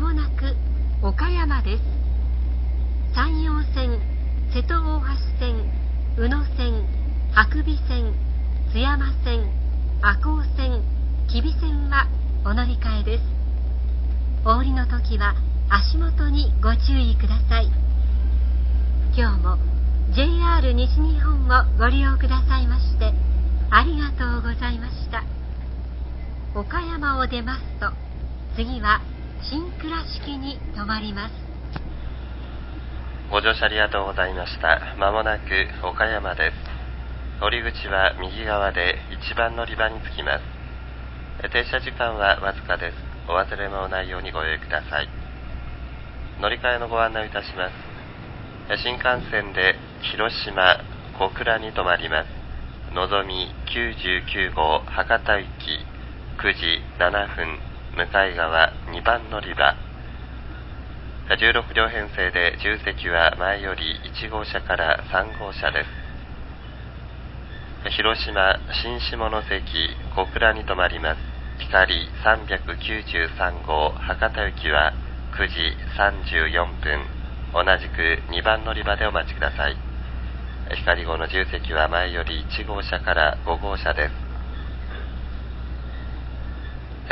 もなく岡山です。山陽線、瀬戸大橋線、宇野線、伯備線、津山線、赤穂線、吉備線はお乗り換えです。お降りの時は足元にご注意ください。今日も JR 西日本をご利用くださいましてありがとうございました。岡山を出ますと次は新倉敷に停まります。 ご乗車ありがとうございました。まもなく岡山です。降り口は右側で1番乗り場に着きます。停車時間はわずかです。お忘れ物ないようにご用意ください。乗り換えのご案内をいたします。新幹線で広島小倉に停まります。のぞみ99号博多行き9時7分向かい側2番乗り場。16両編成で重席は前より1号車から3号車です。広島新下関小倉に停まります。光393号博多行きは9時34分、同じく2番乗り場でお待ちください。光号の重席は前より1号車から5号車です。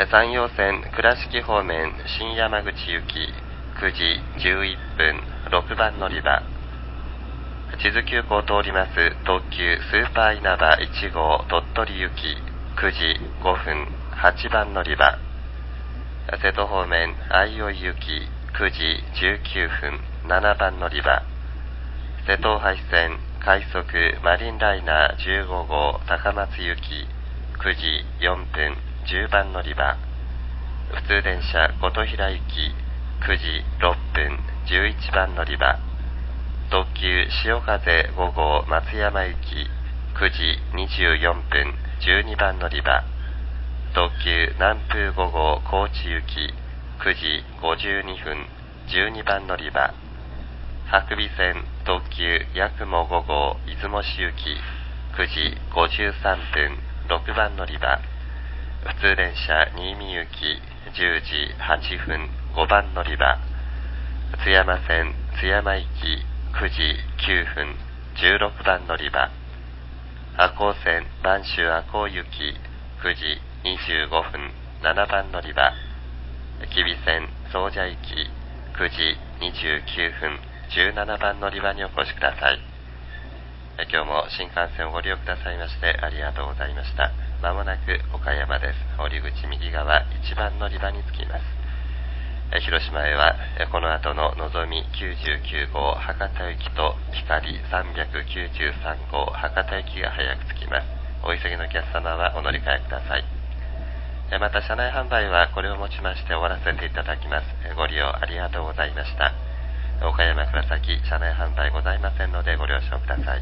山陽線倉敷方面新山口行き9時11分6番乗り場。智頭急行を通ります特急スーパー稲葉1号鳥取行き9時5分8番乗り場。瀬戸方面相生行き9時19分7番乗り場。瀬戸大橋線快速マリンライナー15号高松行き9時4分10番乗り場。普通電車琴平行き9時6分11番乗り場。特急潮風5号松山行き9時24分12番乗り場。特急南風5号高知行き9時52分12番乗り場。伯備線特急八雲5号出雲市行き9時53分6番乗り場。普通電車新見行き10時8分5番乗り場。津山線津山行き9時9分16番乗り場。赤穂線播州赤穂行き9時25分7番乗り場。吉備線総社行き9時29分17番乗り場にお越しください。今日も新幹線をご利用くださいましてありがとうございました。まもなく岡山です。降り口右側1番乗り場に着きます。広島へはこの後ののぞみ99号博多行きと光393号博多行きが早く着きます。お急ぎのお客様はお乗り換えください。また車内販売はこれをもちまして終わらせていただきます。ご利用ありがとうございました。岡山から先車内販売ございませんのでご了承ください。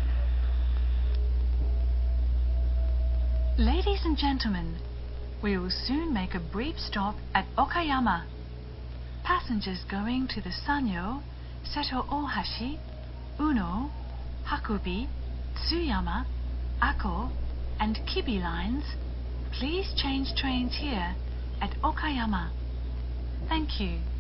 Ladies and gentlemen, we will soon make a brief stop at Okayama. Passengers going to the Sanyo, Seto Ohashi, Uno, Hakubi, Tsuyama, Ako, and Kibi lines, please change trains here at Okayama. Thank you.